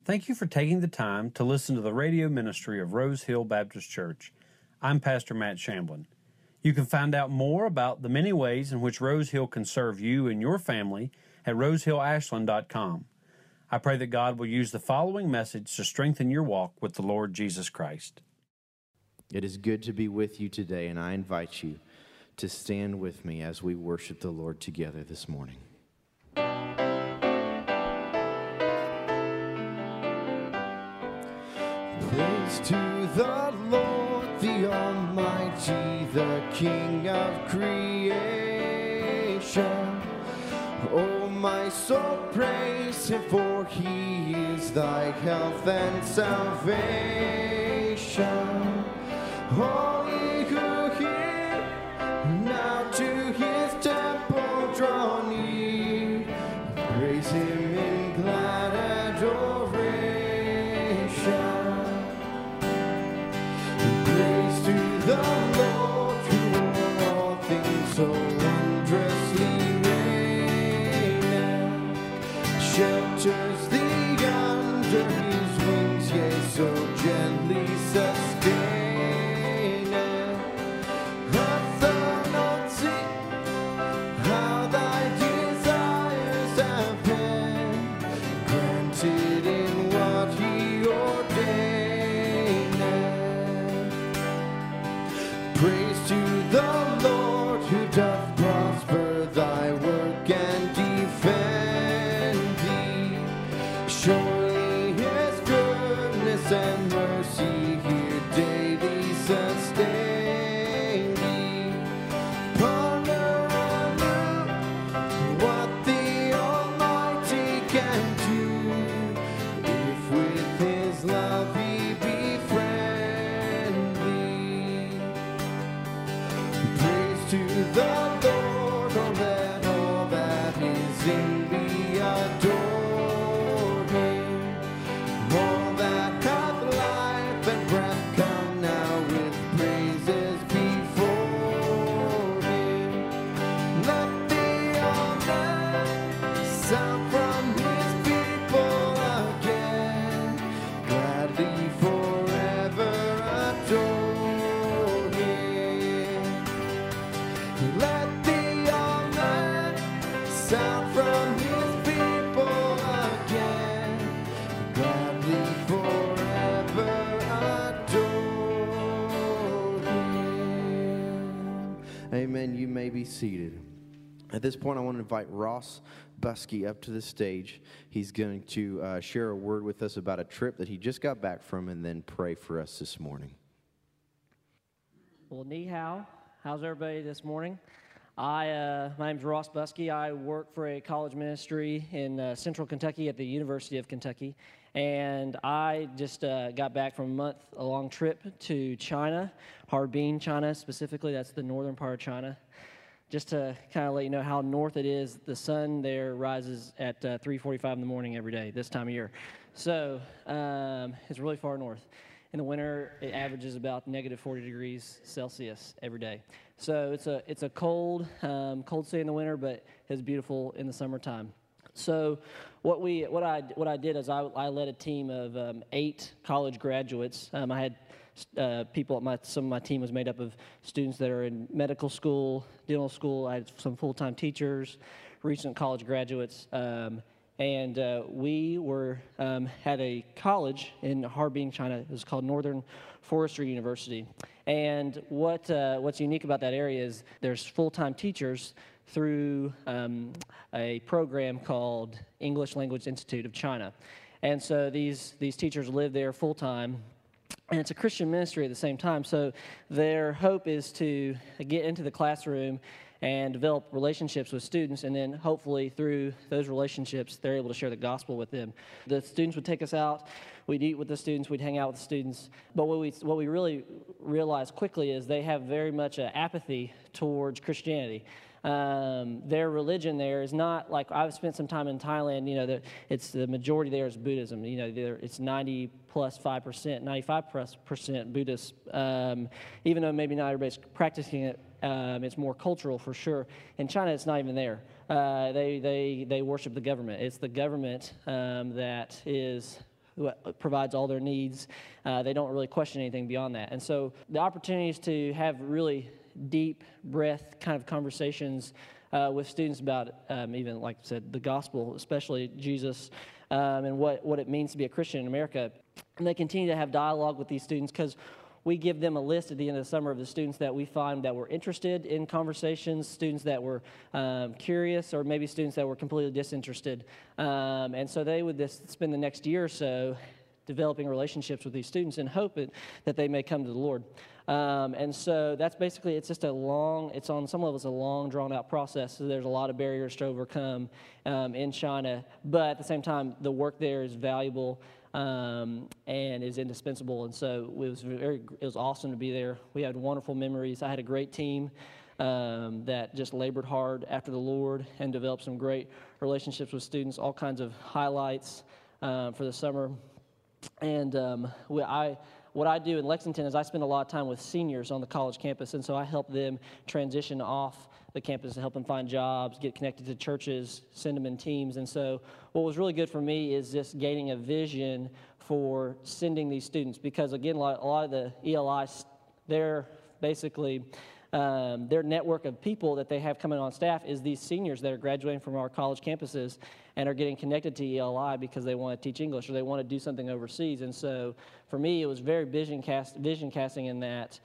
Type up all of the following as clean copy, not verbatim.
Thank you for taking the time to listen to the radio ministry of Rose Hill Baptist Church. I'm Pastor Matt Shamblin. You can find out more about the many ways in which Rose Hill can serve you and your family at rosehillashland.com. I pray that God will use the following message to strengthen your walk with the Lord Jesus Christ. It is good to be with you today, and I invite you to stand with me as we worship the Lord together this morning. Praise to the Lord, the Almighty, the King of creation. Oh, my soul, praise Him, for He is thy health and salvation. All ye who hear, now to His temple draw near. Praise Him in glad adoration. The Lord, who o'er all things so wondrously reigneth, shelters thee under His wings, yea, so gently sustaineth. Hast thou not seen how thy desires have been granted in what He ordaineth? Praise to the Lord, who doth prosper thy work and defend thee. Surely His goodness and mercy here daily sustain thee. Ponder anew what the Almighty can do, if with His love He befriend thee. Praise to the Lord, oh, let all that is in me adore Him. All that hath life and breath, come now with praises before Him. Let the amen sound from His people again, gladly forever adore Him. Let the amen sound from His people again, gladly forever adore Him. Amen. You may be seated. At this point, I want to invite Ross Buskey up to the stage. He's going to share a word with us about a trip that he just got back from, and then pray for us this morning. Well, ni hao. How's everybody this morning? My name's Ross Buskey. I work for a college ministry in central Kentucky at the University of Kentucky. And I just got back from a month-long trip to China, Harbin, China specifically. That's the northern part of China. Just to kind of let you know how north it is, the sun there rises at 3:45 in the morning every day this time of year. So it's really far north. In the winter, it averages about negative 40 degrees Celsius every day. So it's a cold city in the winter, but it's beautiful in the summertime. So what I did is I led a team of 8 college graduates. I had people some of my team was made up of students that are in medical school, dental school. I had some full-time teachers, recent college graduates. And we were at a college in Harbin, China. It was called Northern Forestry University. And what's unique about that area is there's full-time teachers through a program called English Language Institute of China. And so these teachers live there full-time. And it's a Christian ministry at the same time. So their hope is to get into the classroom and develop relationships with students, and then hopefully through those relationships, they're able to share the gospel with them. The students would take us out, we'd eat with the students, we'd hang out with the students, but what we really realized quickly is they have very much an apathy towards Christianity. Their religion there is not like, I've spent some time in Thailand, it's the majority there is Buddhism. It's 95% Buddhist. Even though maybe not everybody's practicing it, it's more cultural for sure. In China, it's not even there. They worship the government. It's the government that is who provides all their needs. They don't really question anything beyond that. And so the opportunities to have really deep breath kind of conversations with students about even, like I said, the gospel, especially Jesus, and what it means to be a Christian in America. And they continue to have dialogue with these students because we give them a list at the end of the summer of the students that we find that were interested in conversations, students that were curious, or maybe students that were completely disinterested. And so they would spend the next year or so developing relationships with these students and hoping that they may come to the Lord. And so that's basically, it's on some levels a long, drawn-out process. So there's a lot of barriers to overcome in China. But at the same time, the work there is valuable and is indispensable. And so it was awesome to be there. We had wonderful memories. I had a great team that just labored hard after the Lord and developed some great relationships with students, all kinds of highlights for the summer. And what I do in Lexington is I spend a lot of time with seniors on the college campus, and so I help them transition off the campus to help them find jobs, get connected to churches, send them in teams. And so what was really good for me is just gaining a vision for sending these students, because again, a lot of the ELIs, they're basically their network of people that they have coming on staff is these seniors that are graduating from our college campuses and are getting connected to ELI because they want to teach English or they want to do something overseas. And so for me, it was very vision casting in that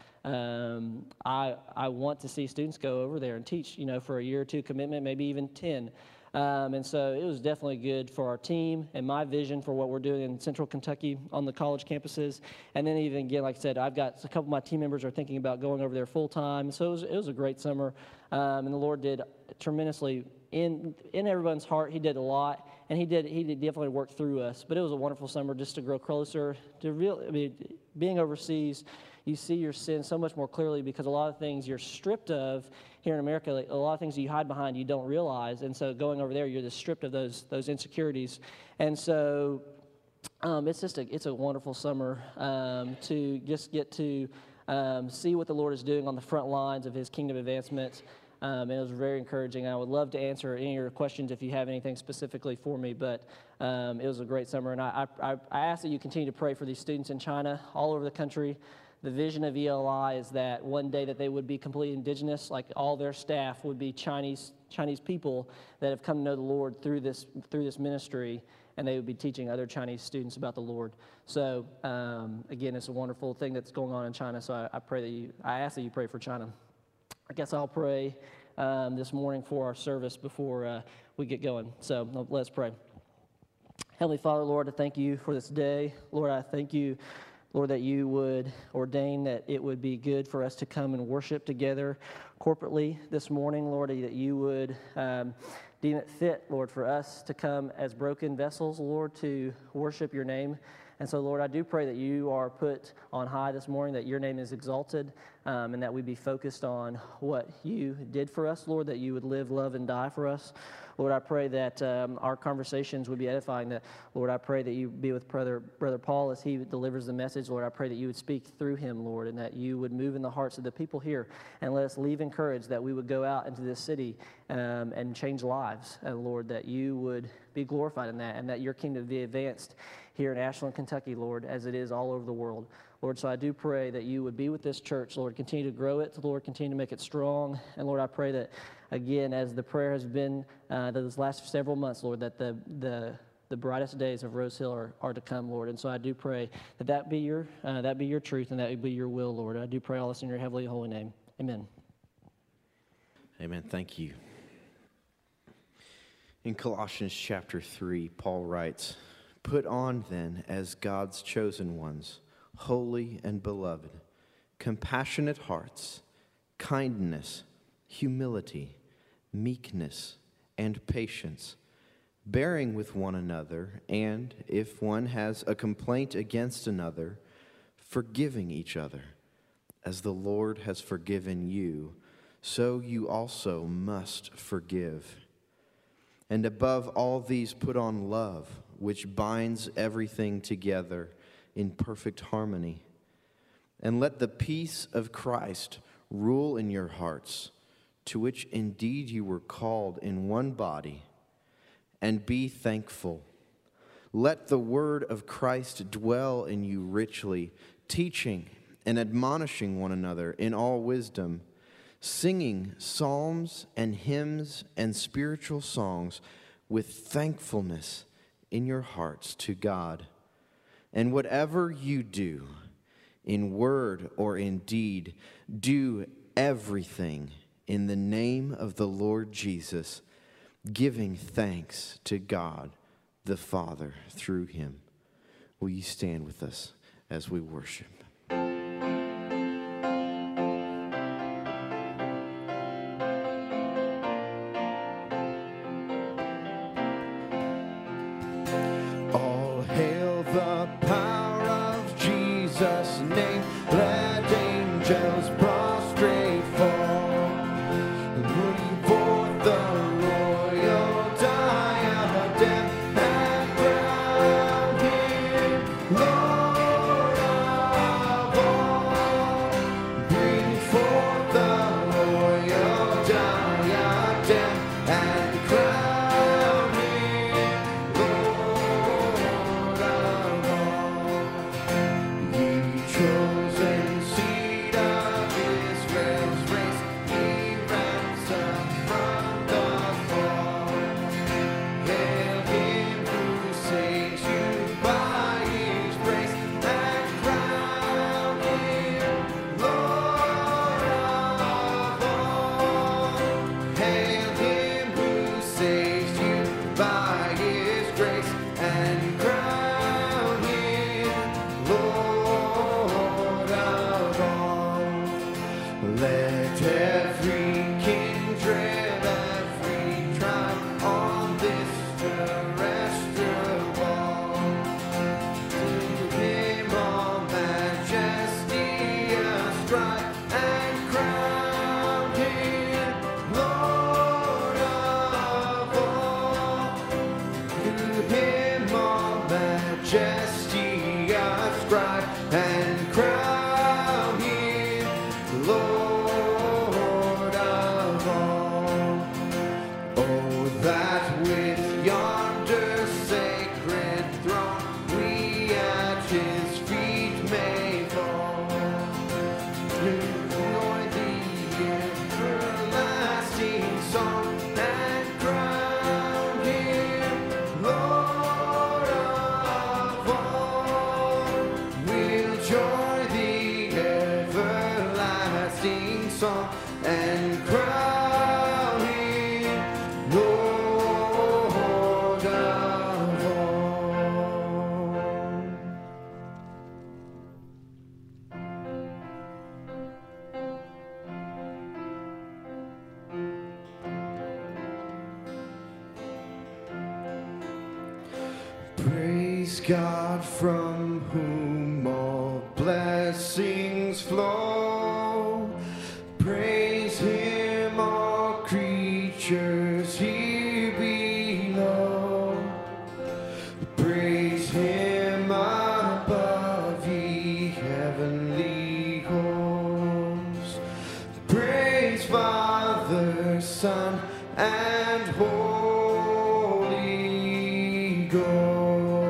I want to see students go over there and teach, for a year or two commitment, maybe even 10. And so it was definitely good for our team and my vision for what we're doing in Central Kentucky on the college campuses. And then even again, like I said, I've got a couple of my team members are thinking about going over there full time. So it was a great summer, and the Lord did tremendously in everyone's heart. He did a lot, and he did definitely work through us. But it was a wonderful summer just to grow closer to being overseas. You see your sin so much more clearly because a lot of things you're stripped of here in America, like a lot of things you hide behind you don't realize. And so going over there, you're just stripped of those insecurities. And so it's a wonderful summer to just get to see what the Lord is doing on the front lines of His kingdom advancement. And it was very encouraging. I would love to answer any of your questions if you have anything specifically for me, but it was a great summer. And I ask that you continue to pray for these students in China, all over the country. The vision of ELI is that one day that they would be completely indigenous, like all their staff would be Chinese people that have come to know the Lord through this ministry, and they would be teaching other Chinese students about the Lord. So again, it's a wonderful thing that's going on in China. So I ask that you pray for China. I guess I'll pray this morning for our service before we get going. So let's pray. Heavenly Father, Lord, I thank you for this day. Lord, I thank you, Lord, that you would ordain that it would be good for us to come and worship together corporately this morning, Lord, that you would deem it fit, Lord, for us to come as broken vessels, Lord, to worship your name. And so, Lord, I do pray that you are put on high this morning, that your name is exalted, and that we be focused on what you did for us, Lord, that you would live, love, and die for us. Lord, I pray that our conversations would be edifying. That, Lord, I pray that you be with Brother Paul as he delivers the message. Lord, I pray that you would speak through him, Lord, and that you would move in the hearts of the people here and let us leave encouraged that we would go out into this city and change lives. And, Lord, that you would be glorified in that and that your kingdom be advanced here in Ashland, Kentucky, Lord, as it is all over the world. Lord, so I do pray that you would be with this church, Lord, continue to grow it, Lord, continue to make it strong. And, Lord, I pray that, again, as the prayer has been those last several months, Lord, that the brightest days of Rose Hill are to come, Lord. And so I do pray that be your truth and that would be your will, Lord. I do pray all this in your heavenly holy name. Amen. Amen. Thank you. In Colossians chapter 3, Paul writes, "Put on then as God's chosen ones, holy and beloved, compassionate hearts, kindness, humility, meekness, and patience, bearing with one another, and if one has a complaint against another, forgiving each other. As the Lord has forgiven you, so you also must forgive. And above all these put on love, which binds everything together in perfect harmony. And let the peace of Christ rule in your hearts, to which indeed you were called in one body, and be thankful. Let the word of Christ dwell in you richly, teaching and admonishing one another in all wisdom, singing psalms and hymns and spiritual songs with thankfulness in your hearts to God. And whatever you do, in word or in deed, do everything in the name of the Lord Jesus, giving thanks to God the Father through him. Will you stand with us as we worship? All hail the power of Jesus' name. Let angels prostrate fall. Bring forth the royal diadem and crown him Lord of all. Bring forth the royal diadem and crown him Lord of all. Ye chosen seed of Israel's race, ye ransomed from the fall. Hail him who saves you by his grace, and crown him Lord of all. Hail him who saves you by his grace, and crown him Lord of all. Let every kindred, every tribe on this terrestrial ball to him all majesty ascribe, and crown him Lord of all. To him all majesty ascribe, and crown him Lord of all. Oh, that with yonder sacred throne we at his feet may fall, to join the everlasting song, and crown him Lord of all. We'll join the everlasting song, and crown him Lord of all. Praise God from whom all blessings flow. Praise him, all creatures here below. Praise him above, ye heavenly hosts. Praise Father, Son, and Holy Ghost.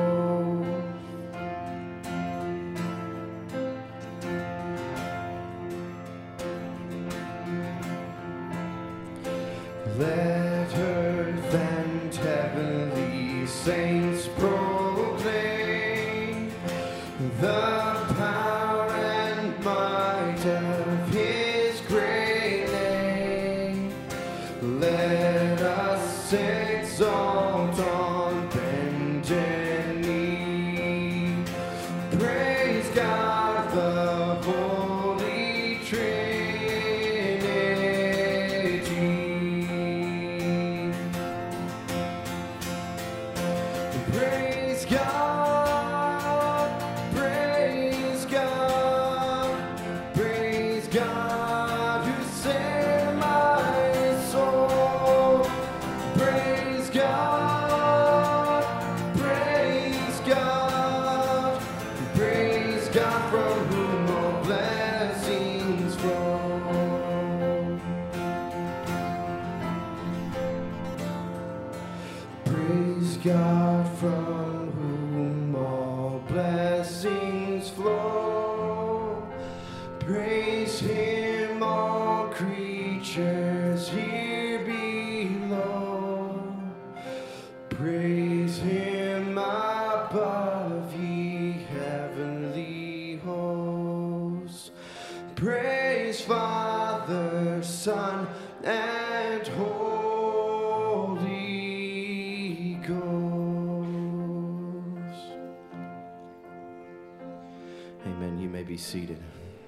Let earth and heavenly saints proclaim the power and might of his great name. Let us exalt on bended knee. Praise God, the Holy Trinity. Praise God, praise God, praise God who saved my soul. Praise God, praise God, praise God from whom all blessings flow. Praise God from whom blessings flow. Praise him, all creatures here below. Praise him above, ye heavenly hosts. Praise Father, Son, and Holy Ghost. Amen. You may be seated.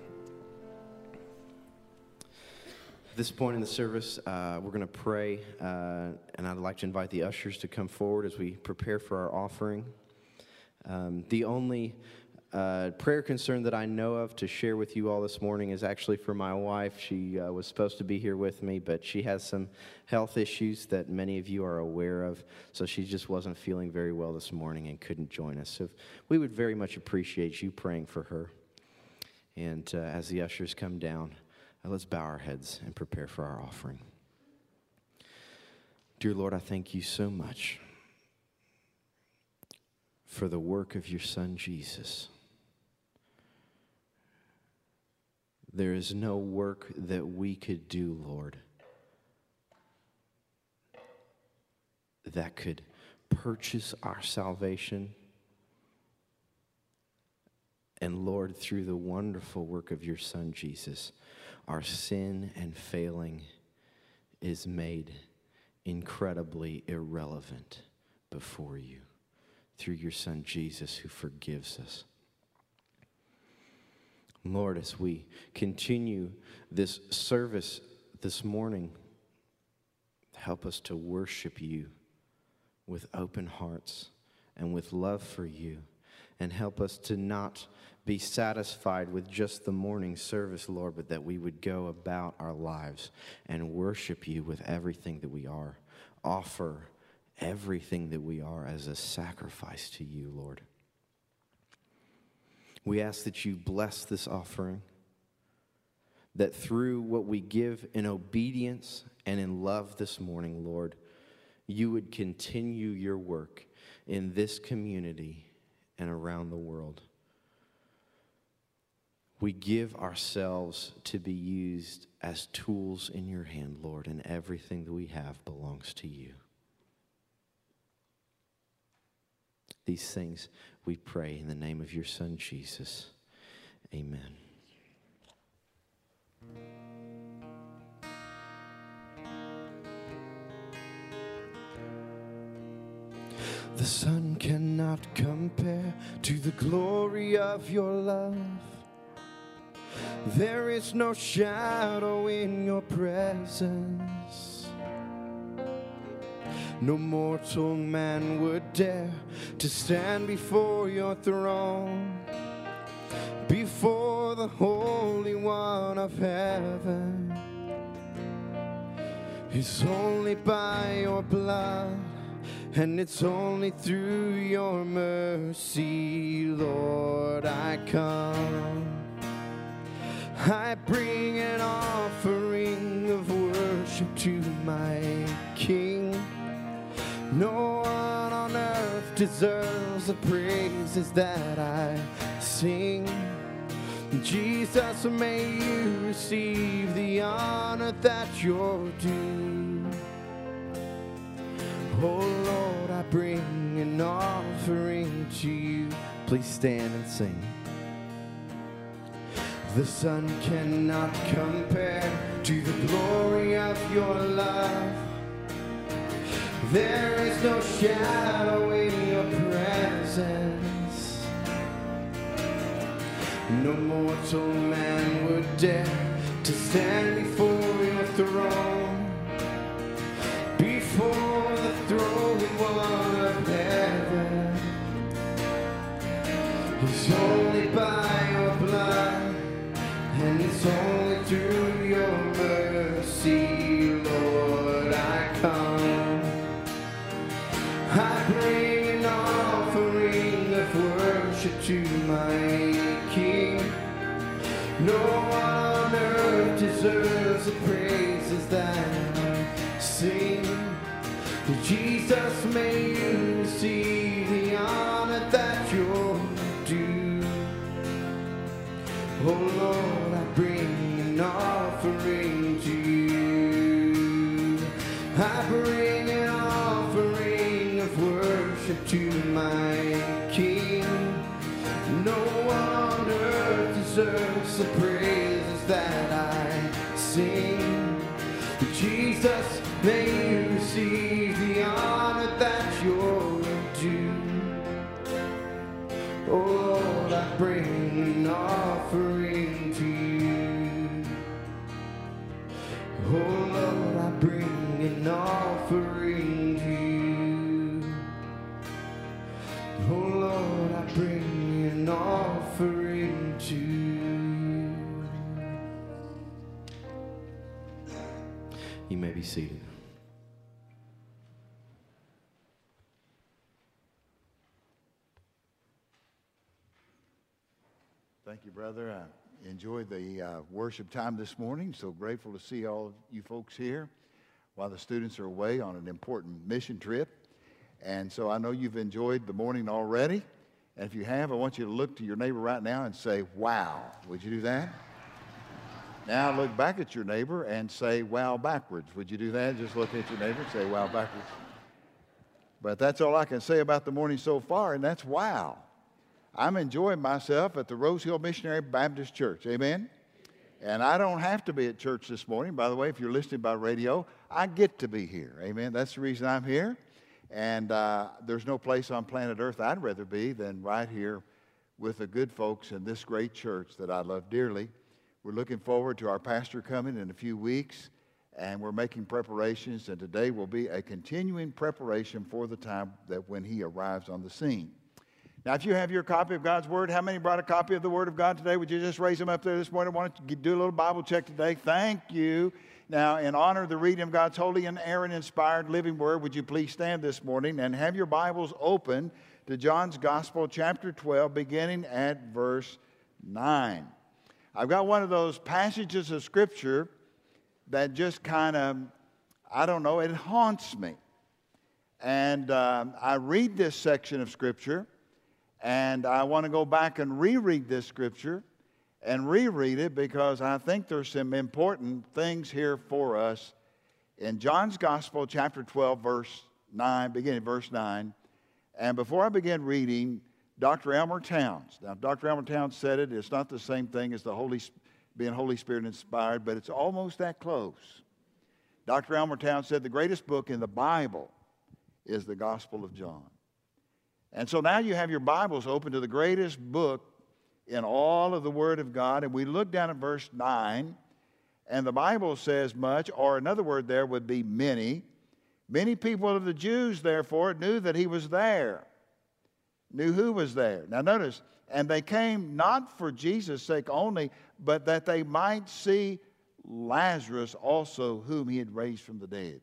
At this point in the service, we're going to pray, and I'd like to invite the ushers to come forward as we prepare for our offering. The only prayer concern that I know of to share with you all this morning is actually for my wife. She was supposed to be here with me, but she has some health issues that many of you are aware of, so she just wasn't feeling very well this morning and couldn't join us. So we would very much appreciate you praying for her. And as the ushers come down, let's bow our heads and prepare for our offering. Dear Lord, I thank you so much for the work of your Son, Jesus. There is no work that we could do, Lord, that could purchase our salvation. And Lord, through the wonderful work of your Son, Jesus, our sin and failing is made incredibly irrelevant before you through your Son, Jesus, who forgives us. Lord, as we continue this service this morning, help us to worship you with open hearts and with love for you, and help us to not be satisfied with just the morning service, Lord, but that we would go about our lives and worship you with everything that we are. Offer everything that we are as a sacrifice to you, Lord. We ask that you bless this offering, that through what we give in obedience and in love this morning, Lord, you would continue your work in this community and around the world. We give ourselves to be used as tools in your hand, Lord, and everything that we have belongs to you. These things we pray in the name of your Son, Jesus. Amen. The sun cannot compare to the glory of your love. There is no shadow in your presence. No mortal man would dare to stand before your throne, before the Holy One of heaven. It's only by your blood, and it's only through your mercy, Lord, I come. I bring an offering of worship to my King. No one on earth deserves the praises that I sing. Jesus, may you receive the honor that you're due. Oh Lord, I bring an offering to you. Please stand and sing. The sun cannot compare to the glory of your love. There is no shadow in your presence. No mortal man would dare to stand before your throne, before the throne one of heaven. It's only by your blood, and it's only through your mercy, Lord, I come. I bring an offering of worship to my King. No one on earth deserves the praises that I sing. Jesus, may you receive the honor that you're due. King. No one on earth deserves the praises that I sing. Jesus, may you receive the honor that you're due. Oh Lord, I bring an offering to you. Oh Lord, I bring an offering to you. Oh Lord, I bring an offering to you. You may be seated. Thank you, brother. I enjoyed the worship time this morning. So grateful to see all of you folks here while the students are away on an important mission trip. And so I know you've enjoyed the morning already. And if you have, I want you to look to your neighbor right now and say, wow. Would you do that? Now look back at your neighbor and say, wow, backwards. Would you do that? Just look at your neighbor and say, wow, backwards. But that's all I can say about the morning so far, and that's wow. I'm enjoying myself at the Rose Hill Missionary Baptist Church. Amen? And I don't have to be at church this morning. By the way, if you're listening by radio, I get to be here. Amen? That's the reason I'm here. And there's no place on planet Earth I'd rather be than right here with the good folks in this great church that I love dearly. We're looking forward to our pastor coming in a few weeks, and we're making preparations, and today will be a continuing preparation for the time that when he arrives on the scene. Now, if you have your copy of God's Word, how many brought a copy of the Word of God today? Would you just raise them up there this morning? I want to do a little Bible check today. Thank you. Now, in honor of the reading of God's holy and inerrant-inspired living Word, would you please stand this morning and have your Bibles open to John's Gospel, chapter 12, beginning at verse 9. I've got one of those passages of Scripture that just kind of, I don't know, it haunts me. And I read this section of Scripture, and I want to go back and reread this Scripture and reread it because I think there's some important things here for us. In John's Gospel, chapter 12, verse 9, beginning verse 9. And before I begin reading, Dr. Elmer Towns. Now, Dr. Elmer Towns said it. It's not the same thing as being Holy Spirit inspired, but it's almost that close. Dr. Elmer Towns said the greatest book in the Bible is the Gospel of John. And so now you have your Bibles open to the greatest book in all of the Word of God. And we look down at verse 9, and the Bible says much, or another word there would be many. Many people of the Jews, therefore, knew that he was there. Knew who was there. Now notice, and they came not for Jesus' sake only, but that they might see Lazarus also, whom he had raised from the dead.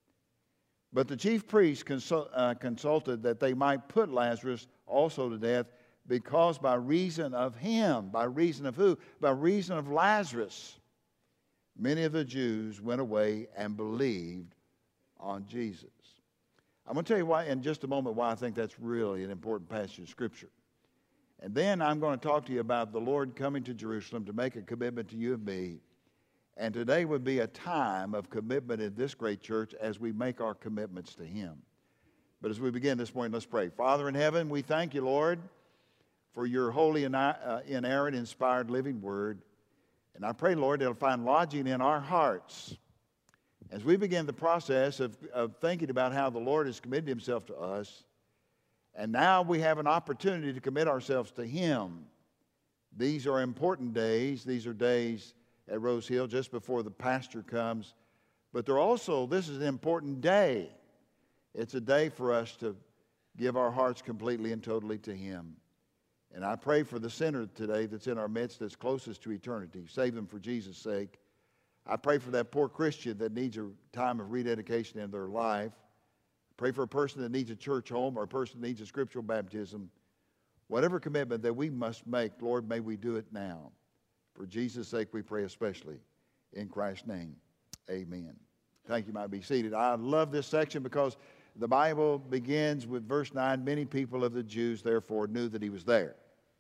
But the chief priests consulted that they might put Lazarus also to death, because by reason of him, by reason of who? By reason of Lazarus, many of the Jews went away and believed on Jesus. I'm going to tell you why in just a moment why I think that's really an important passage of Scripture. And then I'm going to talk to you about the Lord coming to Jerusalem to make a commitment to you and me. And today would be a time of commitment in this great church as we make our commitments to him. But as we begin this morning, let's pray. Father in heaven, we thank you, Lord, for your holy and inerrant, inspired living word. And I pray, Lord, it'll find lodging in our hearts as we begin the process of thinking about how the Lord has committed himself to us. And now we have an opportunity to commit ourselves to him. These are important days. These are days at Rose Hill just before the pastor comes. But they're also, this is an important day. It's a day for us to give our hearts completely and totally to him. And I pray for the sinner today that's in our midst that's closest to eternity. Save them for Jesus' sake. I pray for that poor Christian that needs a time of rededication in their life. Pray for a person that needs a church home or a person that needs a scriptural baptism. Whatever commitment that we must make, Lord, may we do it now. For Jesus' sake we pray especially. In Christ's name, amen. Thank you. You might be seated. I love this section because the Bible begins with verse 9. Many people of the Jews therefore knew that he was there.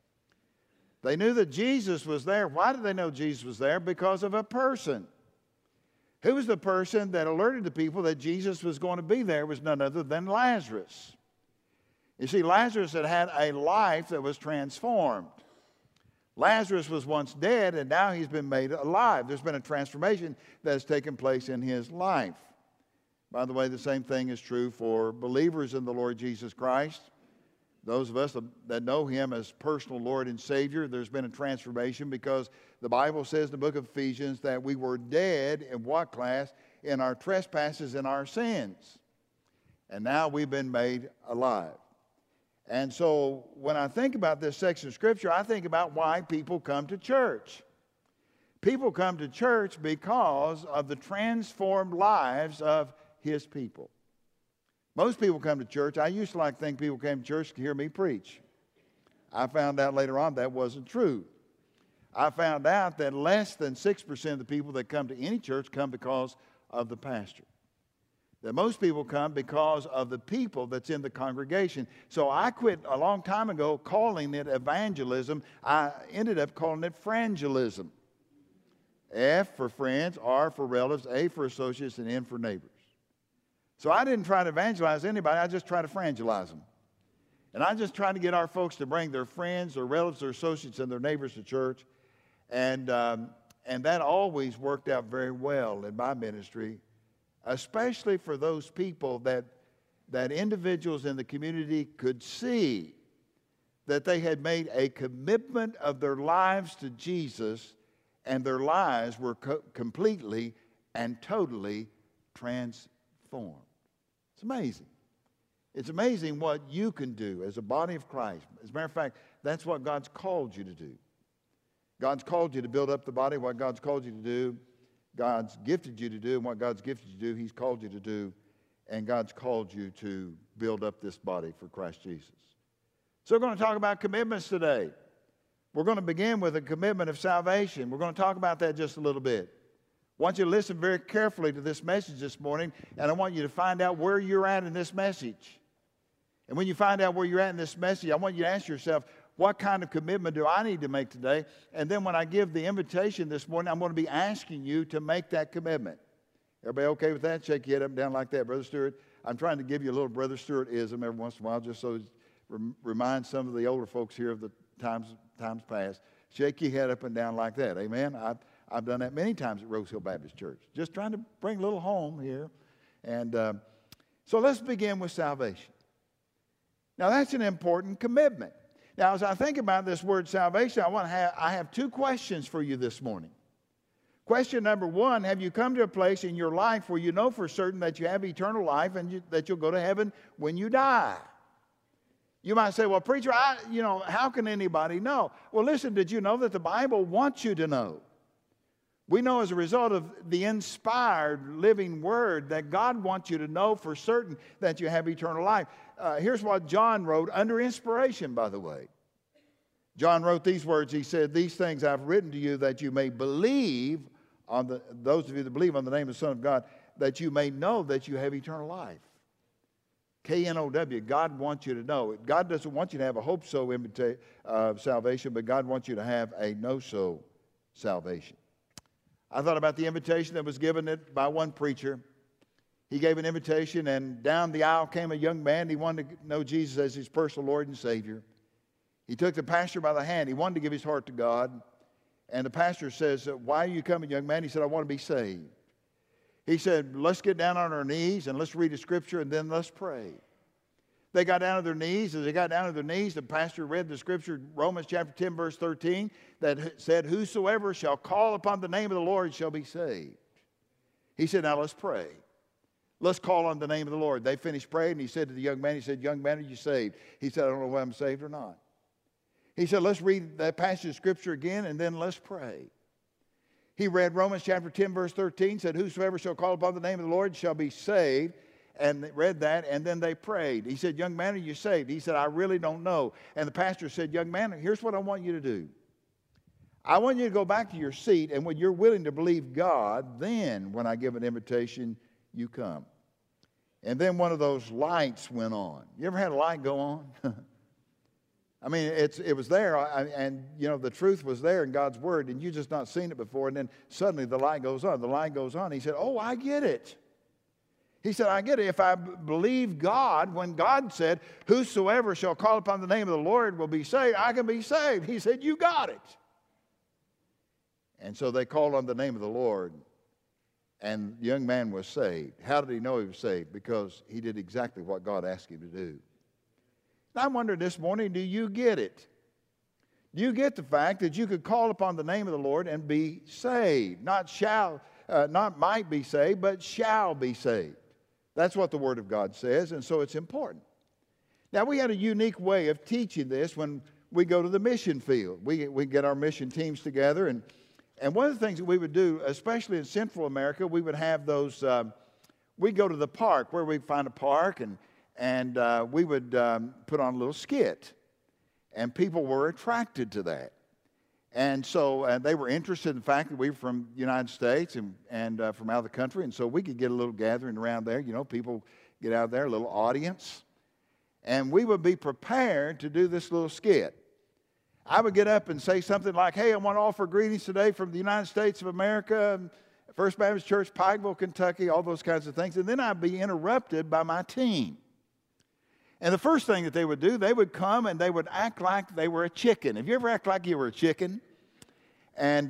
They knew that Jesus was there. Why did they know Jesus was there? Because of a person. Who was the person that alerted the people that Jesus was going to be there? It was none other than Lazarus. You see, Lazarus had had a life that was transformed. Lazarus was once dead, and now he's been made alive. There's been a transformation that has taken place in his life. By the way, the same thing is true for believers in the Lord Jesus Christ. Those of us that know him as personal Lord and Savior, there's been a transformation because the Bible says in the book of Ephesians that we were dead in what class? In our trespasses and our sins. And now we've been made alive. And so when I think about this section of Scripture, I think about why people come to church. People come to church because of the transformed lives of his people. Most people come to church. I used to like to think people came to church to hear me preach. I found out later on that wasn't true. I found out that less than 6% of the people that come to any church come because of the pastor. That most people come because of the people that's in the congregation. So I quit a long time ago calling it evangelism. I ended up calling it frangelism. F for friends, R for relatives, A for associates, and N for neighbors. So I didn't try to evangelize anybody. I just tried to frangelize them. And I just tried to get our folks to bring their friends, their relatives, their associates, and their neighbors to church. And that always worked out very well in my ministry, especially for those people that individuals in the community could see that they had made a commitment of their lives to Jesus, and their lives were completely and totally transformed. It's amazing. It's amazing what you can do as a body of Christ. As a matter of fact, that's what God's called you to do. God's called you to build up the body. What God's called you to do, God's gifted you to do, and what God's gifted you to do, he's called you to do, and God's called you to build up this body for Christ Jesus. So we're going to talk about commitments today. We're going to begin with a commitment of salvation. We're going to talk about that just a little bit. I want you to listen very carefully to this message this morning, and I want you to find out where you're at in this message. And when you find out where you're at in this message, I want you to ask yourself, what kind of commitment do I need to make today? And then when I give the invitation this morning, I'm going to be asking you to make that commitment. Everybody okay with that? Shake your head up and down like that, Brother Stewart. I'm trying to give you a little Brother Stewart-ism every once in a while, just so it reminds some of the older folks here of the times past. Shake your head up and down like that. Amen? I've done that many times at Rose Hill Baptist Church. Just trying to bring a little home here. And so let's begin with salvation. Now, that's an important commitment. Now, as I think about this word salvation, I have two questions for you this morning. Question number one, have you come to a place in your life where you know for certain that you have eternal life and that you'll go to heaven when you die? You might say, well, preacher, how can anybody know? Well, listen, did you know that the Bible wants you to know? We know as a result of the inspired living word that God wants you to know for certain that you have eternal life. Here's what John wrote under inspiration, by the way. John wrote these words. He said, these things I've written to you that you may believe on those of you that believe on the name of the Son of God, that you may know that you have eternal life. K-N-O-W, God wants you to know. God doesn't want you to have a hope-so salvation, but God wants you to have a know-so salvation. I thought about the invitation that was given by one preacher. He gave an invitation, and down the aisle came a young man. He wanted to know Jesus as his personal Lord and Savior. He took the pastor by the hand. He wanted to give his heart to God. And the pastor says, why are you coming, young man? He said, I want to be saved. He said, let's get down on our knees and let's read the scripture and then let's pray. They got down on their knees. As they got down on their knees, the pastor read the scripture, Romans chapter 10, verse 13, that said, whosoever shall call upon the name of the Lord shall be saved. He said, now let's pray. Let's call on the name of the Lord. They finished praying, and he said to the young man, young man, are you saved? He said, I don't know whether I'm saved or not. He said, let's read that passage of scripture again, and then let's pray. He read Romans chapter 10, verse 13, said, whosoever shall call upon the name of the Lord shall be saved. And read that, and then they prayed. He said, young man, are you saved? He said, I really don't know. And the pastor said, young man, here's what I want you to do. I want you to go back to your seat, and when you're willing to believe God, then when I give an invitation, you come. And then one of those lights went on. You ever had a light go on? I mean, it was there, and the truth was there in God's Word, and you just not seen it before, and then suddenly the light goes on. The light goes on. He said, oh, I get it. He said, I get it. If I believe God, when God said, whosoever shall call upon the name of the Lord will be saved, I can be saved. He said, you got it. And so they called on the name of the Lord, and the young man was saved. How did he know he was saved? Because he did exactly what God asked him to do. And I wonder this morning, do you get it? Do you get the fact that you could call upon the name of the Lord and be saved? Not might be saved, but shall be saved. That's what the Word of God says, and so it's important. Now, we had a unique way of teaching this when we go to the mission field. We get our mission teams together, and one of the things that we would do, especially in Central America, we would have those, we'd go to the park, where we'd find a park, and we would put on a little skit, and people were attracted to that. And so they were interested in the fact that we were from the United States and from out of the country. And so we could get a little gathering around there. You know, people get out there, a little audience. And we would be prepared to do this little skit. I would get up and say something like, hey, I want to offer greetings today from the United States of America, First Baptist Church, Pikeville, Kentucky, all those kinds of things. And then I'd be interrupted by my team. And the first thing that they would do, they would come and they would act like they were a chicken. Have you ever acted like you were a chicken? And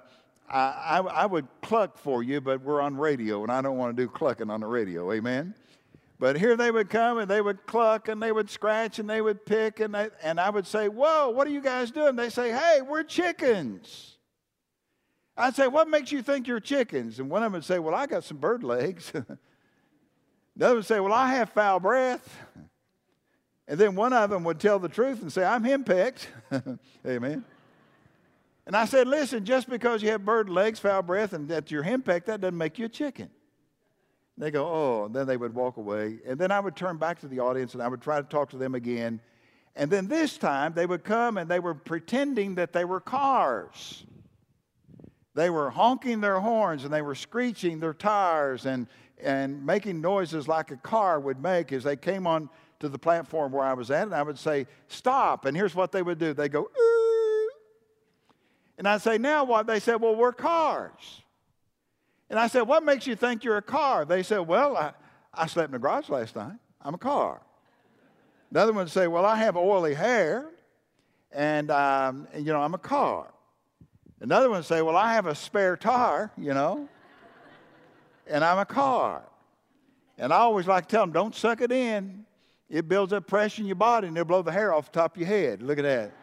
I would cluck for you, but we're on radio, and I don't want to do clucking on the radio, amen? But here they would come, and they would cluck, and they would scratch, and they would pick, and I would say, whoa, what are you guys doing? They say, hey, we're chickens. I'd say, what makes you think you're chickens? And one of them would say, well, I got some bird legs. The other would say, well, I have foul breath. And then one of them would tell the truth and say, I'm henpecked. Amen. And I said, listen, just because you have bird legs, foul breath, and that you're henpecked, that doesn't make you a chicken. They go, oh, and then they would walk away. And then I would turn back to the audience, and I would try to talk to them again. And then this time, they would come, and they were pretending that they were cars. They were honking their horns, and they were screeching their tires and making noises like a car would make as they came on to the platform where I was at. And I would say, stop. And here's what they would do. They go, and I'd say, now what? They said, well, we're cars. And I said, what makes you think you're a car? They said, well, I slept in the garage last night. I'm a car. The other one would say, well, I have oily hair, and I'm a car. Another one would say, well, I have a spare tire, and I'm a car. And I always like to tell them, don't suck it in. It builds up pressure in your body, and it'll blow the hair off the top of your head. Look at that.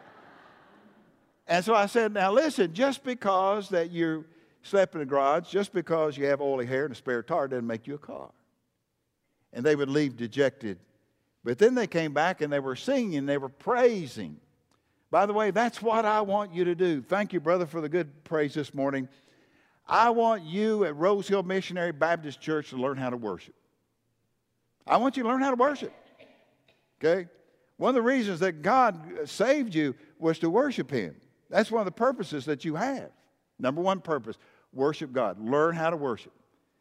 And so I said, now listen, just because that you slept in the garage, just because you have oily hair and a spare tire doesn't make you a car. And they would leave dejected. But then they came back and they were singing, they were praising. By the way, that's what I want you to do. Thank you, brother, for the good praise this morning. I want you at Rose Hill Missionary Baptist Church to learn how to worship. I want you to learn how to worship. Okay? One of the reasons that God saved you was to worship Him. That's one of the purposes that you have. Number one purpose, worship God. Learn how to worship.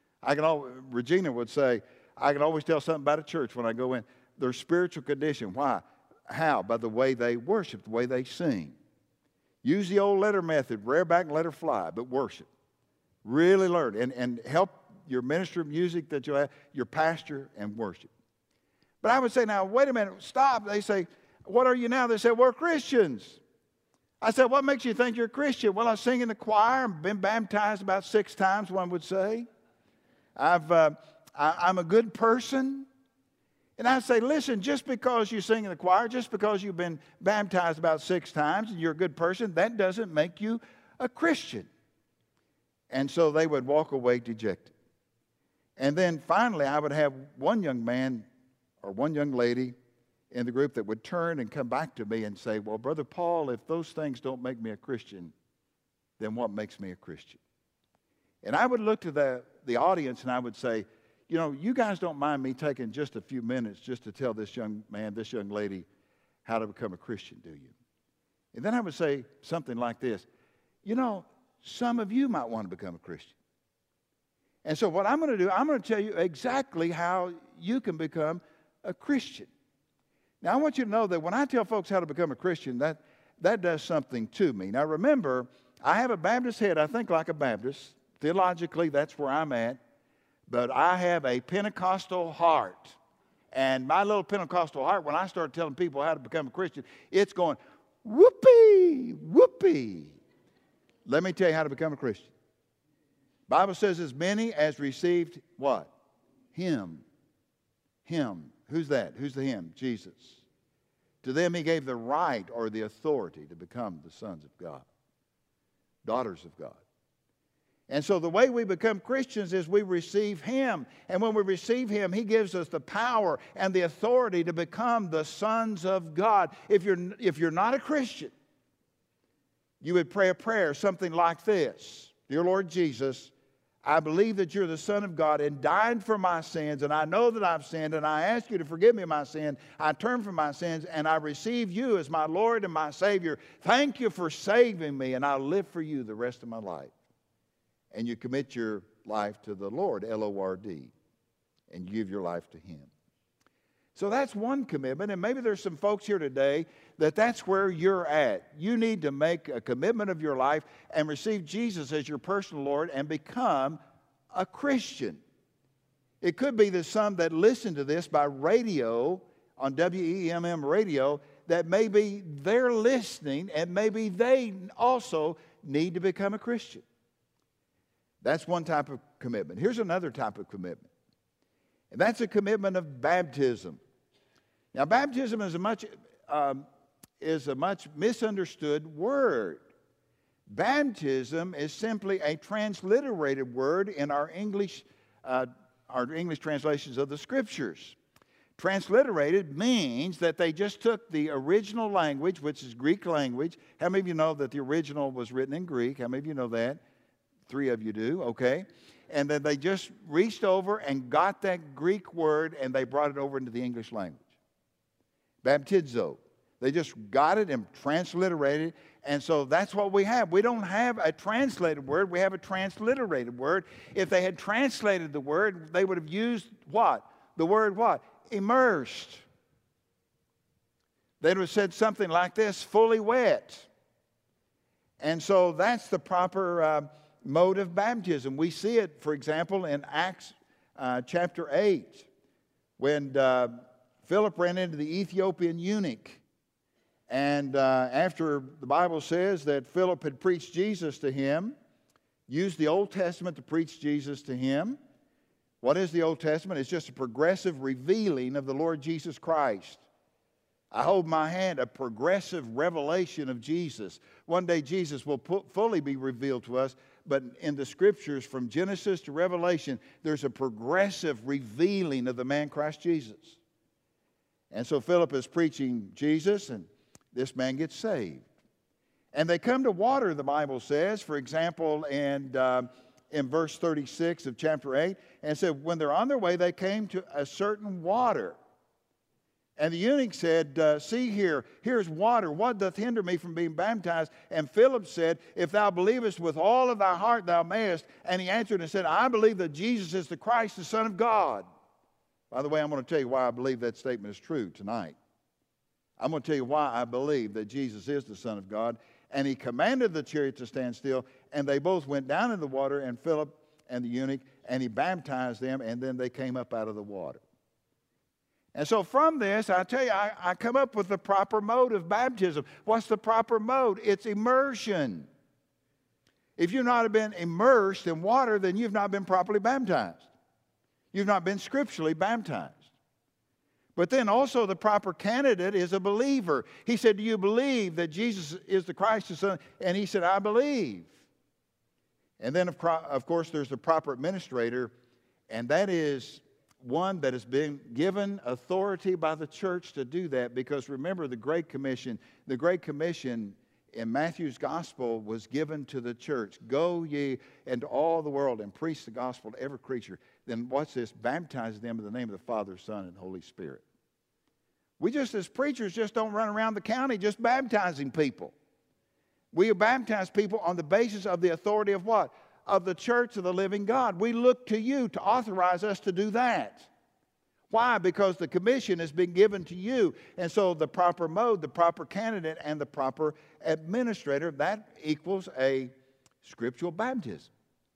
Regina would say, I can always tell something about a church when I go in. Their spiritual condition. Why? How? By the way they worship, the way they sing. Use the old letter method, rear back and let her fly, but worship. Really learn and help your minister of music that you have, your pastor, and worship. But I would say, now, wait a minute, stop. They say, what are you now? They say, we're Christians. I said, what makes you think you're a Christian? Well, I sing in the choir. I've been baptized about 6 times, one would say. I'm a good person. And I say, listen, just because you sing in the choir, just because you've been baptized about 6 times and you're a good person, that doesn't make you a Christian. And so they would walk away dejected. And then finally, I would have one young man or one young lady in the group that would turn and come back to me and say, well, Brother Paul, if those things don't make me a Christian, then what makes me a Christian? And I would look to the audience and I would say, you guys don't mind me taking just a few minutes just to tell this young man, this young lady, how to become a Christian, do you? And then I would say something like this, some of you might want to become a Christian. And so what I'm going to do, I'm going to tell you exactly how you can become a Christian. Now, I want you to know that when I tell folks how to become a Christian, that does something to me. Now, remember, I have a Baptist head. I think like a Baptist. Theologically, that's where I'm at. But I have a Pentecostal heart. And my little Pentecostal heart, when I start telling people how to become a Christian, it's going, whoopee, whoopee. Let me tell you how to become a Christian. Bible says as many as received what? Him. Him. Who's that? Who's the him? Jesus. To them he gave the right or the authority to become the sons of God, daughters of God. And so the way we become Christians is we receive him. And when we receive him, he gives us the power and the authority to become the sons of God. If you're not a Christian, you would pray a prayer something like this. Dear Lord Jesus, I believe that you're the Son of God and died for my sins, and I know that I've sinned, and I ask you to forgive me of my sin. I turn from my sins, and I receive you as my Lord and my Savior. Thank you for saving me, and I'll live for you the rest of my life. And you commit your life to the Lord, L-O-R-D, and you give your life to him. So that's one commitment, and maybe there's some folks here today that's where you're at. You need to make a commitment of your life and receive Jesus as your personal Lord and become a Christian. It could be that some that listen to this by radio, on WEMM radio, that maybe they're listening and maybe they also need to become a Christian. That's one type of commitment. Here's another type of commitment, and that's a commitment of baptism. Now, baptism is a much misunderstood word. Baptism is simply a transliterated word in our English translations of the Scriptures. Transliterated means that they just took the original language, which is Greek language. How many of you know that the original was written in Greek? How many of you know that? 3 of you do, okay. And then they just reached over and got that Greek word and they brought it over into the English language. Baptizo. They just got it and transliterated it. And so that's what we have. We don't have a translated word. We have a transliterated word. If they had translated the word, they would have used what? The word what? Immersed. They would have said something like this, fully wet. And so that's the proper mode of baptism. We see it, for example, in Acts chapter 8, when Philip ran into the Ethiopian eunuch. And after the Bible says that Philip had preached Jesus to him, used the Old Testament to preach Jesus to him. What is the Old Testament? It's just a progressive revealing of the Lord Jesus Christ. I hold my hand, a progressive revelation of Jesus. One day Jesus will fully be revealed to us, but in the Scriptures from Genesis to Revelation, there's a progressive revealing of the man Christ Jesus. And so Philip is preaching Jesus, and this man gets saved. And they come to water, the Bible says, for example, in verse 36 of chapter 8, and said, when they're on their way, they came to a certain water. And the eunuch said, see here, here's water. What doth hinder me from being baptized? And Philip said, if thou believest with all of thy heart, thou mayest. And he answered and said, I believe that Jesus is the Christ, the Son of God. By the way, I'm going to tell you why I believe that statement is true tonight. I'm going to tell you why I believe that Jesus is the Son of God. And he commanded the chariot to stand still, and they both went down in the water, and Philip and the eunuch, and he baptized them, and then they came up out of the water. And so from this, I tell you, I come up with the proper mode of baptism. What's the proper mode? It's immersion. If you've not been immersed in water, then you've not been properly baptized. You've not been scripturally baptized. But then also the proper candidate is a believer. He said, do you believe that Jesus is the Christ, the Son? And he said, I believe. And then, of course, there's the proper administrator, and that is one that has been given authority by the church to do that, because remember the Great Commission in Matthew's gospel was given to the church. Go ye into all the world and preach the gospel to every creature. Then watch this, baptize them in the name of the Father, Son, and Holy Spirit. We just as preachers just don't run around the county just baptizing people. We baptize people on the basis of the authority of what? Of the church of the living God. We look to you to authorize us to do that. Why? Because the commission has been given to you. And so the proper mode, the proper candidate, and the proper administrator, that equals a scriptural baptism.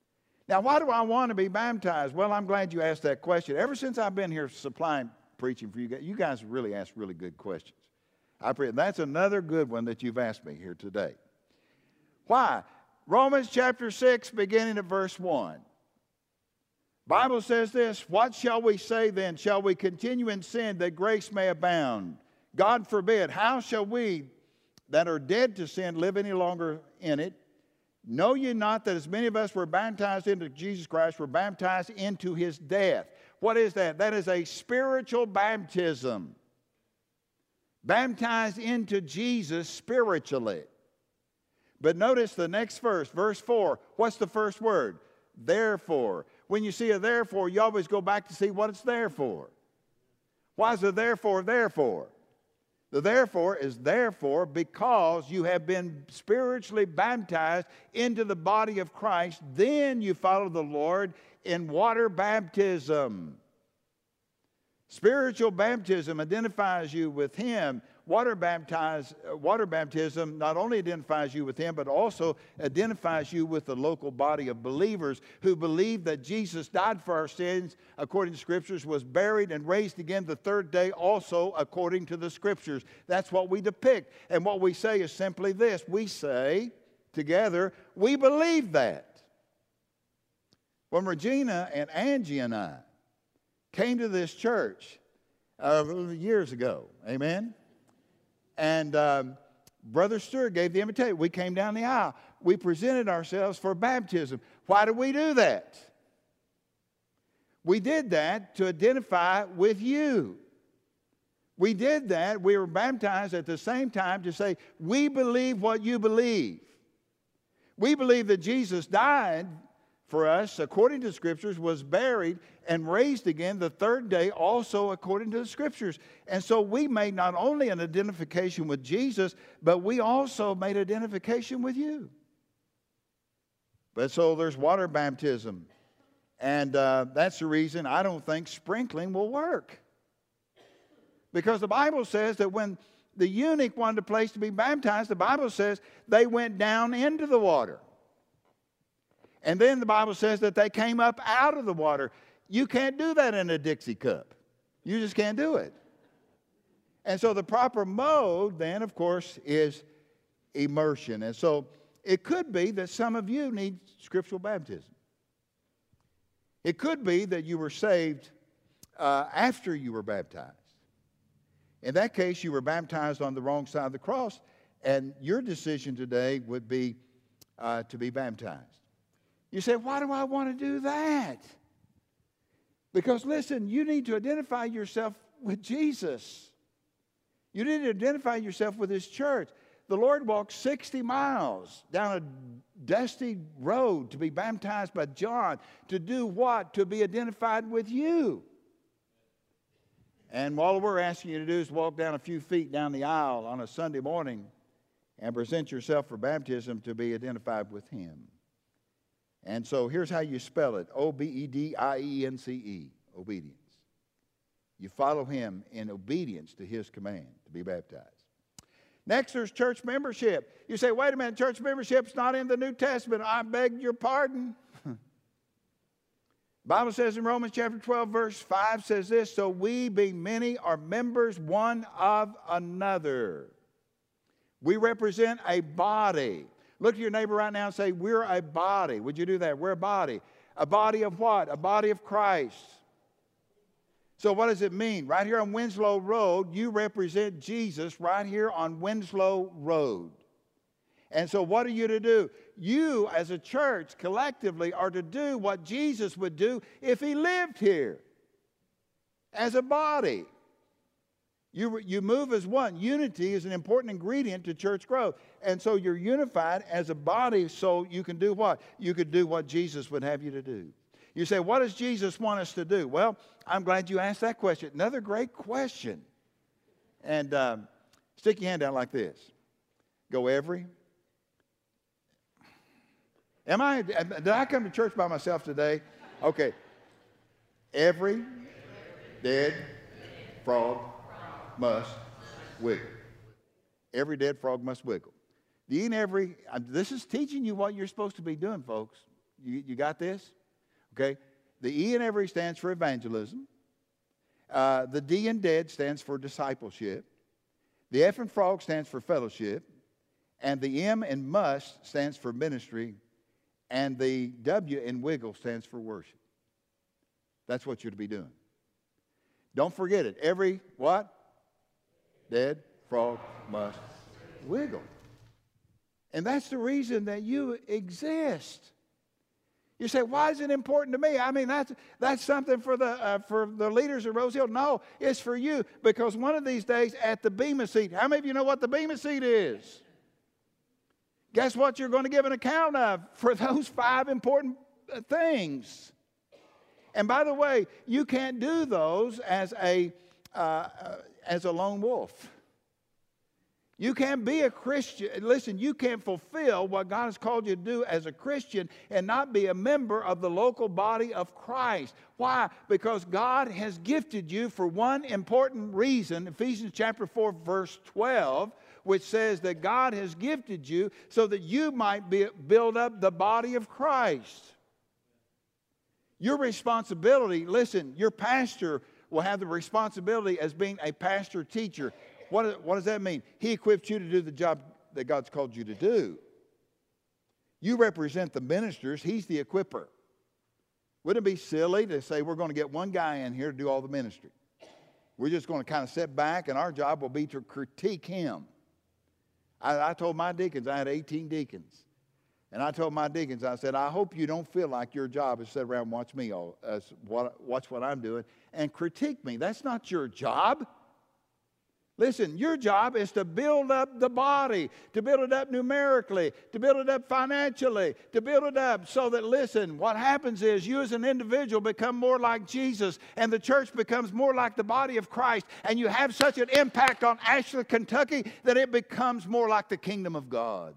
Now, why do I want to be baptized? Well, I'm glad you asked that question. Ever since I've been here supplying preaching for you guys really ask really good questions. That's another good one that you've asked me here today. Why? Romans chapter 6, beginning at verse 1. Bible says this, what shall we say then? Shall we continue in sin that grace may abound? God forbid. How shall we that are dead to sin live any longer in it? Know ye not that as many of us were baptized into Jesus Christ, were baptized into his death? What is that? That is a spiritual baptism. Baptized into Jesus spiritually. But notice the next verse, verse 4. What's the first word? Therefore. When you see a therefore, you always go back to see what it's there for. Why is the therefore there for? The therefore is therefore because you have been spiritually baptized into the body of Christ. Then you follow the Lord in water baptism. Spiritual baptism identifies you with him. Water baptism not only identifies you with him, but also identifies you with the local body of believers who believe that Jesus died for our sins according to Scriptures, was buried and raised again the third day also according to the Scriptures. That's what we depict. And what we say is simply this. We say together, we believe that. When Regina and Angie and I came to this church years ago, amen? And Brother Stewart gave the invitation. We came down the aisle. We presented ourselves for baptism. Why did we do that? We did that to identify with you. We did that. We were baptized at the same time to say, we believe what you believe. We believe that Jesus died for us, according to the Scriptures, was buried and raised again the third day, also according to the Scriptures. And so we made not only an identification with Jesus, but we also made identification with you. But so there's water baptism. And that's the reason I don't think sprinkling will work. Because the Bible says that when the eunuch wanted a place to be baptized, the Bible says they went down into the water. And then the Bible says that they came up out of the water. You can't do that in a Dixie cup. You just can't do it. And so the proper mode then, of course, is immersion. And so it could be that some of you need scriptural baptism. It could be that you were saved after you were baptized. In that case, you were baptized on the wrong side of the cross, and your decision today would be to be baptized. You say, why do I want to do that? Because listen, you need to identify yourself with Jesus. You need to identify yourself with his church. The Lord walked 60 miles down a dusty road to be baptized by John. To do what? To be identified with you. And all we're asking you to do is walk down a few feet down the aisle on a Sunday morning and present yourself for baptism to be identified with him. And so here's how you spell it. O-B-E-D-I-E-N-C-E. Obedience. You follow him in obedience to his command to be baptized. Next, there's church membership. You say, wait a minute, church membership's not in the New Testament. I beg your pardon. The Bible says in Romans chapter 12, verse 5 says this, so we, being many, are members one of another. We represent a body. Look at your neighbor right now and say, we're a body. Would you do that? We're a body. A body of what? A body of Christ. So what does it mean? Right here on Winslow Road, you represent Jesus right here on Winslow Road. And so what are you to do? You, as a church, collectively, are to do what Jesus would do if he lived here. As a body. You move as one. Unity is an important ingredient to church growth. And so you're unified as a body so you can do what? You could do what Jesus would have you to do. You say, what does Jesus want us to do? Well, I'm glad you asked that question. Another great question. And stick your hand out like this. Go every. Did I come to church by myself today? Okay. Every dead frog must wiggle. Every dead frog must wiggle. This is teaching you what you're supposed to be doing, folks. You got this? Okay. The E in every stands for evangelism. The D in dead stands for discipleship. The F in frog stands for fellowship. And the M in must stands for ministry. And the W in wiggle stands for worship. That's what you're to be doing. Don't forget it. Every what? Dead frog must wiggle. And that's the reason that you exist. You say, why is it important to me? I mean, that's something for the leaders of Rose Hill. No, it's for you, because one of these days at the Bema seat, how many of you know what the Bema seat is? Guess what you're going to give an account of for those 5 important things. And by the way, you can't do those as a lone wolf. You can't be a Christian. Listen, you can't fulfill what God has called you to do as a Christian and not be a member of the local body of Christ. Why? Because God has gifted you for one important reason. Ephesians chapter 4, verse 12, which says that God has gifted you so that you might build up the body of Christ. Your responsibility, listen, your pastor will have the responsibility as being a pastor teacher. What does that mean? He equips you to do the job that God's called you to do. You represent the ministers. He's the equipper. Wouldn't it be silly to say we're going to get one guy in here to do all the ministry? We're just going to kind of sit back, and our job will be to critique him. I told my deacons, I had 18 deacons. And I told my deacons, I said, I hope you don't feel like your job is to sit around and watch me, watch what I'm doing, and critique me. That's not your job. Listen, your job is to build up the body, to build it up numerically, to build it up financially, to build it up so that, listen, what happens is you as an individual become more like Jesus, and the church becomes more like the body of Christ, and you have such an impact on Ashland, Kentucky, that it becomes more like the kingdom of God.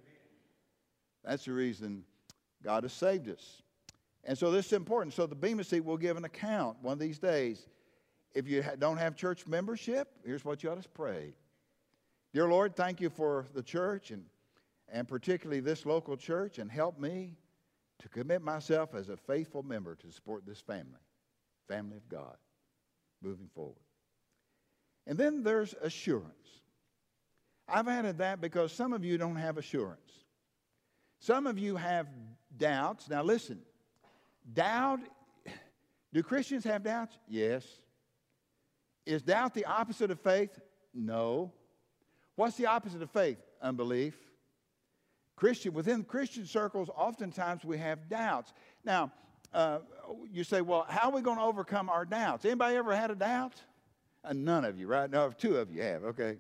That's the reason God has saved us. And so this is important. So the Bema seat will give an account one of these days. If you don't have church membership, here's what you ought to pray. Dear Lord, thank you for the church and particularly this local church, and help me to commit myself as a faithful member to support this family of God, moving forward. And then there's assurance. I've added that because some of you don't have assurance. Some of you have doubts. Now listen, doubt, do Christians have doubts? Yes. Is doubt the opposite of faith? No. What's the opposite of faith? Unbelief. Within Christian circles, oftentimes we have doubts. Now, you say, well, how are we going to overcome our doubts? Anybody ever had a doubt? None of you, right? No, 2 of you have, okay.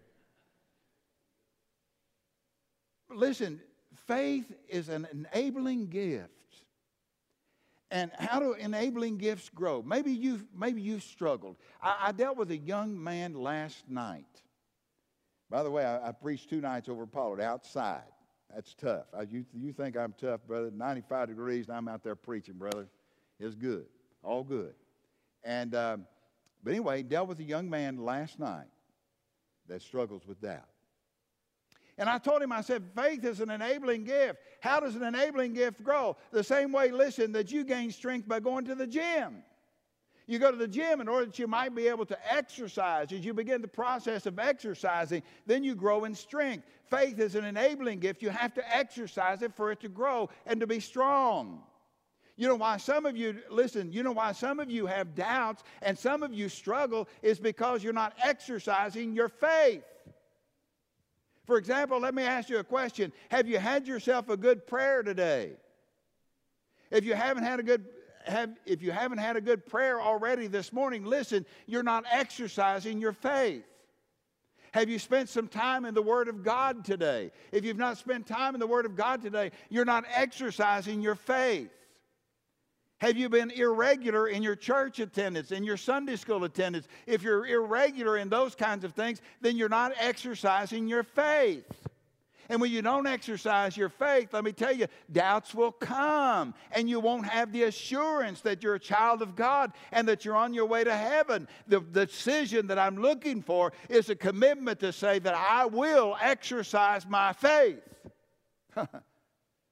Listen, faith is an enabling gift. And how do enabling gifts grow? Maybe you've struggled. I dealt with a young man last night. By the way, I preached 2 nights over Pollard outside. That's tough. You think I'm tough, brother? 95 degrees, and I'm out there preaching, brother. It's good. All good. And but anyway, dealt with a young man last night that struggles with doubt. And I told him, I said, faith is an enabling gift. How does an enabling gift grow? The same way, listen, that you gain strength by going to the gym. You go to the gym in order that you might be able to exercise. As you begin the process of exercising, then you grow in strength. Faith is an enabling gift. You have to exercise it for it to grow and to be strong. You know why some of you, listen, you know why some of you have doubts and some of you struggle is because you're not exercising your faith. For example, let me ask you a question. Have you had yourself a good prayer today? If you haven't had a good prayer already this morning, listen, you're not exercising your faith. Have you spent some time in the Word of God today? If you've not spent time in the Word of God today, you're not exercising your faith. Have you been irregular in your church attendance, in your Sunday school attendance? If you're irregular in those kinds of things, then you're not exercising your faith. And when you don't exercise your faith, let me tell you, doubts will come. And you won't have the assurance that you're a child of God and that you're on your way to heaven. The decision that I'm looking for is a commitment to say that I will exercise my faith.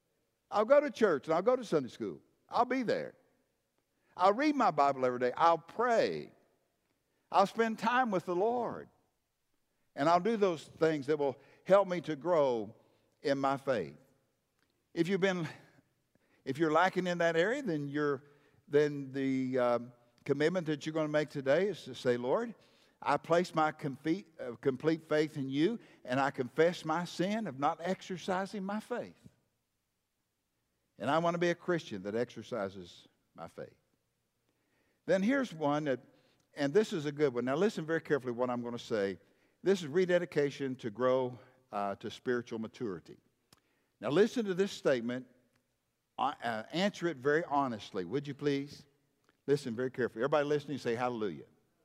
I'll go to church and I'll go to Sunday school. I'll be there. I'll read my Bible every day. I'll pray. I'll spend time with the Lord. And I'll do those things that will help me to grow in my faith. If you're lacking in that area, then the commitment that you're going to make today is to say, Lord, I place my complete faith in you, and I confess my sin of not exercising my faith. And I want to be a Christian that exercises my faith. Then here's one and this is a good one. Now listen very carefully what I'm going to say. This is rededication to grow to spiritual maturity. Now listen to this statement. Answer it very honestly, would you please? Listen very carefully. Everybody listening, say hallelujah.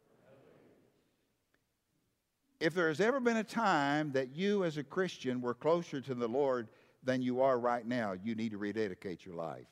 If there has ever been a time that you as a Christian were closer to the Lord than you are right now, you need to rededicate your life.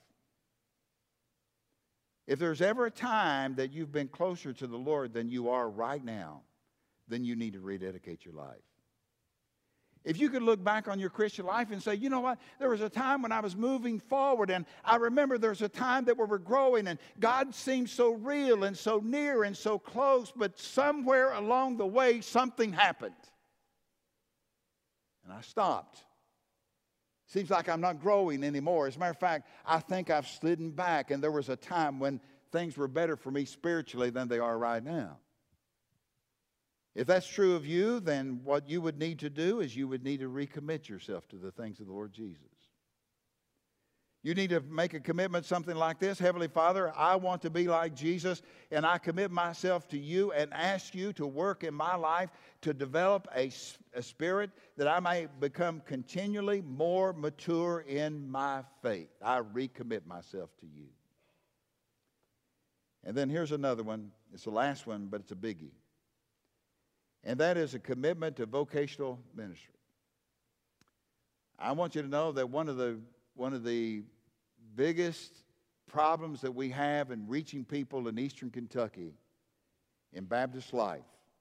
If there's ever a time that you've been closer to the Lord than you are right now, then you need to rededicate your life. If you could look back on your Christian life and say, you know what, there was a time when I was moving forward, and I remember there's a time that we were growing, and God seemed so real and so near and so close, but somewhere along the way something happened. And I stopped. Seems like I'm not growing anymore. As a matter of fact, I think I've slidden back, and there was a time when things were better for me spiritually than they are right now. If that's true of you, then what you would need to do is you would need to recommit yourself to the things of the Lord Jesus. You need to make a commitment, something like this. Heavenly Father, I want to be like Jesus, and I commit myself to you and ask you to work in my life to develop a spirit that I may become continually more mature in my faith. I recommit myself to you. And then here's another one. It's the last one, but it's a biggie. And that is a commitment to vocational ministry. I want you to know that one of the biggest problems that we have in reaching people in Eastern Kentucky in Baptist life,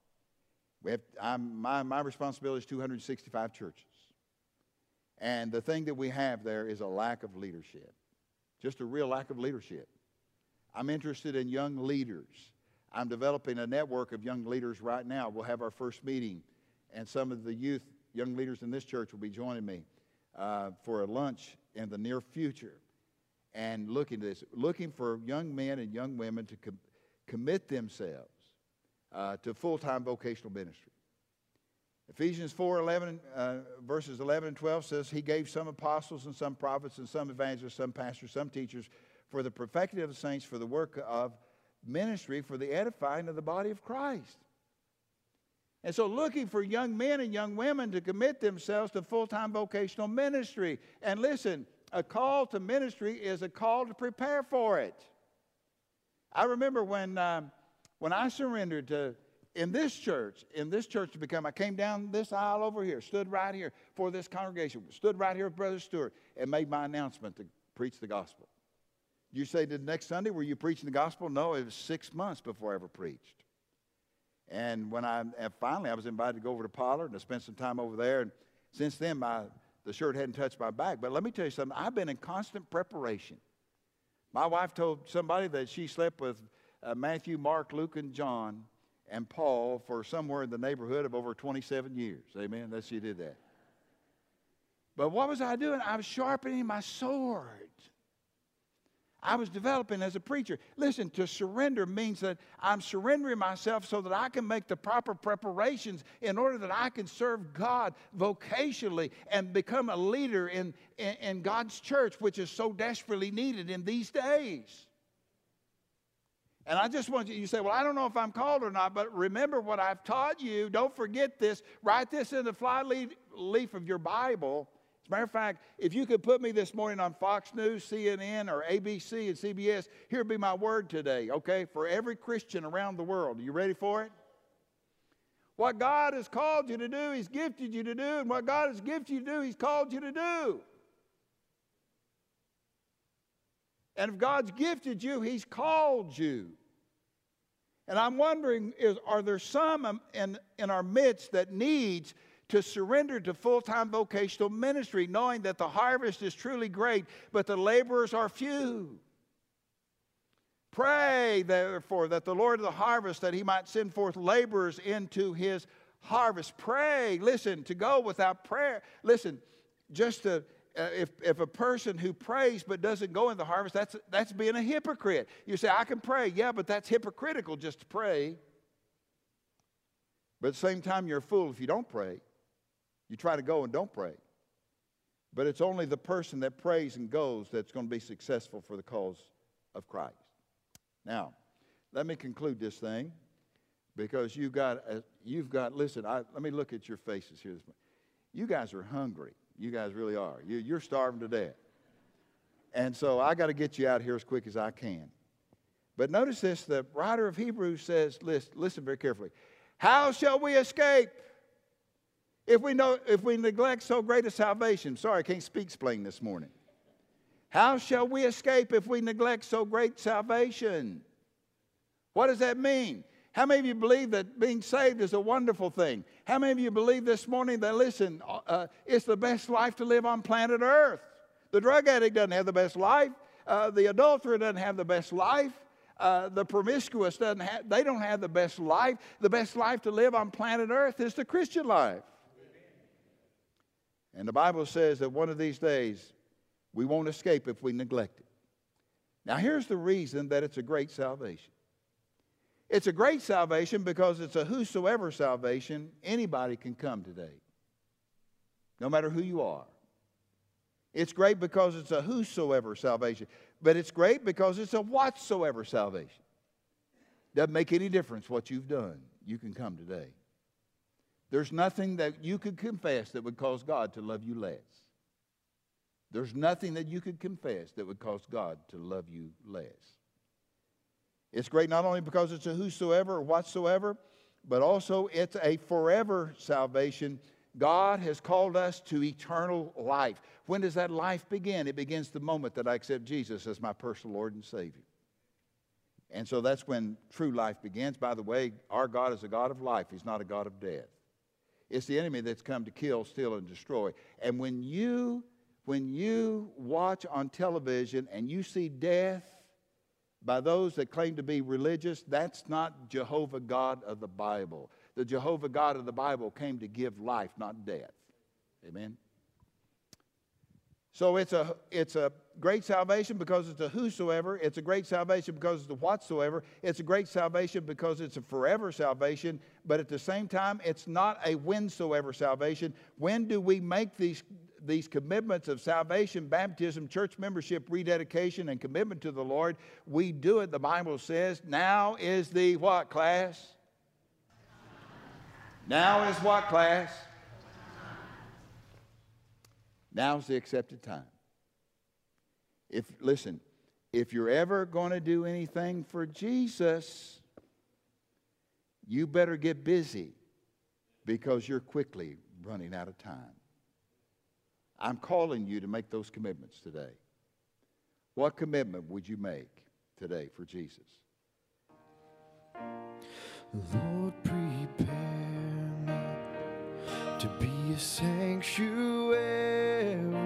my responsibility is 265 churches. And the thing that we have there is a lack of leadership, just a real lack of leadership. I'm interested in young leaders. I'm developing a network of young leaders right now. We'll have our first meeting, and some of the young leaders in this church will be joining me for a lunch in the near future. And looking for young men and young women to commit themselves to full-time vocational ministry. Ephesians 4:11, verses 11 and 12 says, He gave some apostles and some prophets and some evangelists, some pastors, some teachers for the perfecting of the saints, for the work of ministry, for the edifying of the body of Christ. And so looking for young men and young women to commit themselves to full-time vocational ministry. And listen, a call to ministry is a call to prepare for it. I remember when I surrendered in this church to become, I came down this aisle over here, stood right here for this congregation, stood right here with Brother Stewart, and made my announcement to preach the gospel. You say, the next Sunday, were you preaching the gospel? No, it was 6 months before I ever preached. And when finally I was invited to go over to Pollard and to spend some time over there. And since then, the shirt hadn't touched my back. But let me tell you something. I've been in constant preparation. My wife told somebody that she slept with Matthew, Mark, Luke, and John, and Paul for somewhere in the neighborhood of over 27 years. Amen? She did that. But what was I doing? I was sharpening my sword. I was developing as a preacher. Listen, to surrender means that I'm surrendering myself so that I can make the proper preparations in order that I can serve God vocationally and become a leader in God's church, which is so desperately needed in these days. And I just want you say, well, I don't know if I'm called or not, but remember what I've taught you. Don't forget this. Write this in the fly leaf of your Bible. As a matter of fact, if you could put me this morning on Fox News, CNN, or ABC and CBS, here would be my word today, okay, for every Christian around the world. Are you ready for it? What God has called you to do, He's gifted you to do, and what God has gifted you to do, He's called you to do. And if God's gifted you, He's called you. And I'm wondering, are there some in our midst that needs to surrender to full-time vocational ministry, knowing that the harvest is truly great, but the laborers are few. Pray, therefore, that the Lord of the harvest, that he might send forth laborers into his harvest. Pray, listen, to go without prayer. Listen, just to, if a person who prays but doesn't go in the harvest, that's being a hypocrite. You say, I can pray. Yeah, but that's hypocritical just to pray. But at the same time, you're a fool if you don't pray. You try to go and don't pray. But it's only the person that prays and goes that's going to be successful for the cause of Christ. Now, let me conclude this thing, because you've got listen, let me look at your faces here this morning. You guys are hungry. You guys really are. You're starving to death. And so I got to get you out here as quick as I can. But notice this, the writer of Hebrews says, listen very carefully. How shall we escape if we neglect so great a salvation? Sorry, I can't speak explain this morning. How shall we escape if we neglect so great salvation? What does that mean? How many of you believe that being saved is a wonderful thing? How many of you believe this morning that, listen, it's the best life to live on planet Earth? The drug addict doesn't have the best life. The adulterer doesn't have the best life. The promiscuous don't have the best life. The best life to live on planet Earth is the Christian life. And the Bible says that one of these days, we won't escape if we neglect it. Now, here's the reason that it's a great salvation. It's a great salvation because it's a whosoever salvation. Anybody can come today, no matter who you are. It's great because it's a whosoever salvation. But it's great because it's a whatsoever salvation. Doesn't make any difference what you've done. You can come today. There's nothing that you could confess that would cause God to love you less. There's nothing that you could confess that would cause God to love you less. It's great not only because it's a whosoever or whatsoever, but also it's a forever salvation. God has called us to eternal life. When does that life begin? It begins the moment that I accept Jesus as my personal Lord and Savior. And so that's when true life begins. By the way, our God is a God of life. He's not a God of death. It's the enemy that's come to kill, steal, and destroy. And when you watch on television and you see death by those that claim to be religious, that's not Jehovah God of the Bible. The Jehovah God of the Bible came to give life, not death. Amen? So it's a great salvation because it's a whosoever. It's a great salvation because it's a whatsoever. It's a great salvation because it's a forever salvation. But at the same time, it's not a whensoever salvation. When do we make these commitments of salvation, baptism, church membership, rededication, and commitment to the Lord? We do it, the Bible says, now is the what class? Now is what class? Now's the accepted time. Listen, if you're ever going to do anything for Jesus, you better get busy because you're quickly running out of time. I'm calling you to make those commitments today. What commitment would you make today for Jesus? Lord, prepare me to be a sanctuary,